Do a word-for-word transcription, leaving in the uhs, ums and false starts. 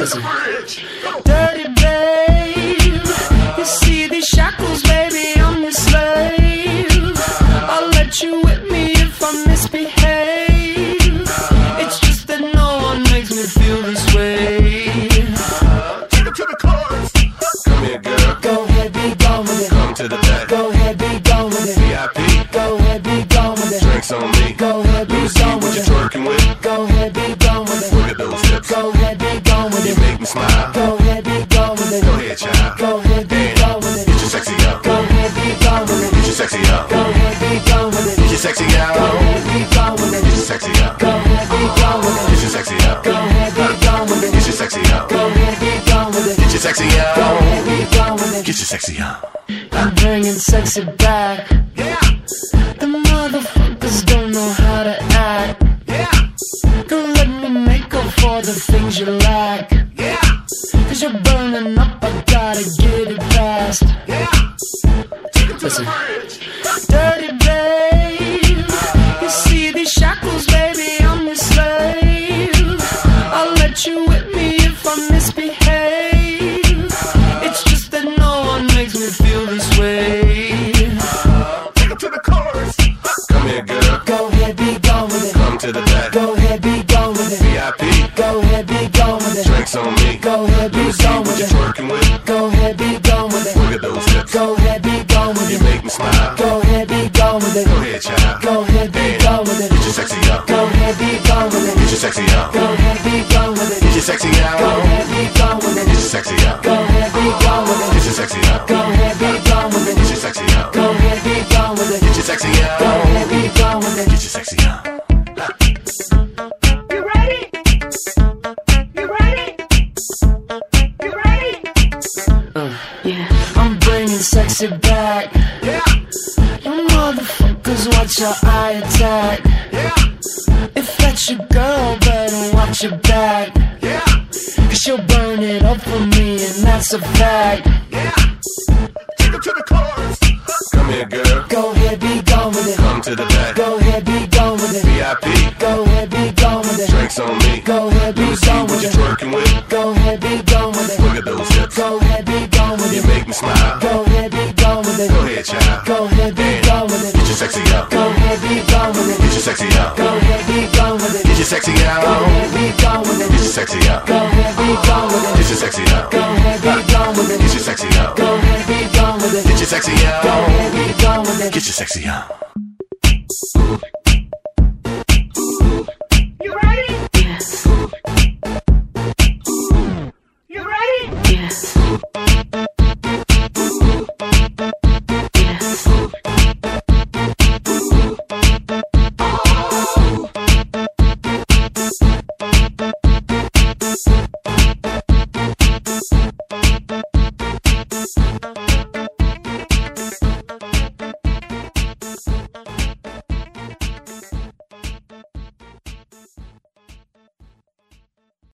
Listen. Dirty babe, you see these shackles, baby, I'm your slave. I'll let you whip me if I misbehave. It's just that no one makes me feel this way. Take it to the chorus. Come here, girl. Go ahead, be gone with it. Come to the back. Go ahead, be gone with it. V I P. Go ahead, be gone with it. Drinks on me. Go ahead, be See gone what with you're it. twerking with. Go ahead, be gone with it. Look at those hips. Go ahead, be gone with You it. make me smile. Go ahead, be gone with it. Go ahead, child. Go ahead, be gone with it. Get your sexy out. Go ahead, be gone with it. Get your sexy out. Go ahead, be gone with it. Get your sexy out. Go ahead, be gone with it. Get your sexy out. Go ahead, be gone with it. Get your sexy out. Go ahead, be gone with it. Get your sexy out. Go ahead, be gone with it. Get your sexy out. Go ahead, be gone with it. Get your sexy out. I'm bringing sexy back. Yeah. The motherfuckers don't know how to act. Yeah. Don't let me make up for the things you lack. Yeah. Cause you're burning up, I gotta get it fast. Yeah. Take it to Listen. the bridge. Dirty babe, you see these shackles, baby, I'm your slave. I'll let you whip me if I misbehave. It's just that no one makes me feel this way. Take it to the chorus. Come here, girl. Go ahead, be gone with it. Come to the back. Go ahead, be gone with it. V I P. Go ahead, be gone with it. Drinks on me. Go ahead, be See gone what with you're it. twerking with. Go ahead, be gone with it. Look at those hips. Go ahead, be gone with You it. make me smile. Go ahead, be gone with it. Go ahead, child. Go ahead, be gone with it. Get your sexy out. Go ahead, be gone with it. Get your sexy out. Go ahead, be gone with it. Get your sexy out. Go ahead, be gone with it. Get your sexy out. Go ahead, be gone with it. Get your sexy out. Go ahead, be gone with it. Get your sexy out. Go ahead, be gone with it. Get your sexy out. Go ahead, be gone with it. Get your sexy out. You ready? You ready? You ready? Uh, yeah, I'm bringing sexy back. Yeah. You motherfuckers, watch your eye attack. Yeah. If that's your girl, better watch your back. Yeah. Cause she'll burn it up for me, and that's a fact. Yeah. Take it to the chorus. Come here, girl. Go ahead, be gone with it. Come to the back. Go ahead, be gone with it. V I P. Go ahead, be gone with it. Drinks on me. Go ahead, be See gone what with you're it. twerking with. Go ahead, be gone with it. Look at those hips. Go ahead, be gone with You it. make me smile. Go ahead, be gone with it. Go ahead, child. Go ahead, be gone with it. Get your sexy out. Go ahead, be gone with it. Get your sexy out. Go ahead, be gone with it. Get your sexy Go out. ahead, be gone with it. Get your sexy out. Go ahead, be gone with it. Get your sexy out. Go ahead, be gone with it. Get your sexy out. Go ahead, be gone with it. Get your sexy Go out. ahead, be gone with it. Get your sexy out.